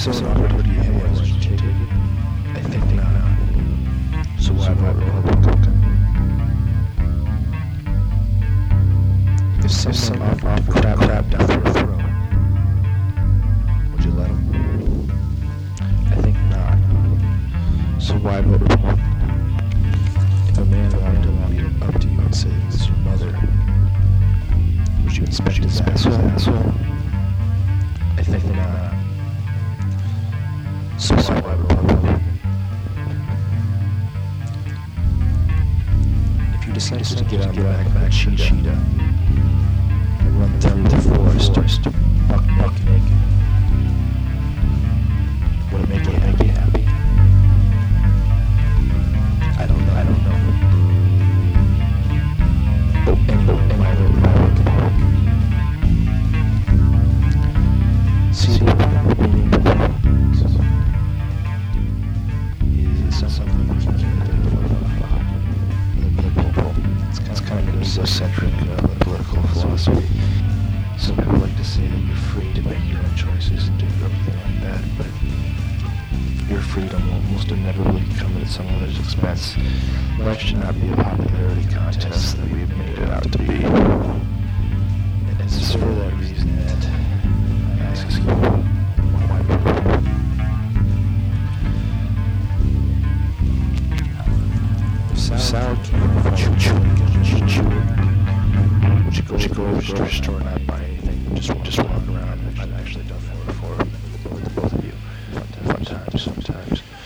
someone offered you, hey, would you take it? I think not. So why vote Republican? If someone offered to crap down your throat, would you let him? I think not. So why vote Republican? If a man wanted to walk up to you and say, "This is your mother," would you inspect his asshole? I think not. So why vote Republican? If you decided to get out the back of a cheetah and run through the forest, buck naked, would it make you happy? I don't know. Am I the Republican? See, the Republican is something we can get liberal. It's kind of an egocentric political philosophy. Some people like to say that you're free to make your own choices and do everything like that, but your freedom will almost inevitably come at someone else's expense. Life should not be a popularity contest that we've made it out to be. And it's for that reason that I ask you, why Republican? If salad came from chewing, would you go over to the store and not buy anything, just walk around? I've actually done that before with both of you. Fun times, sometimes.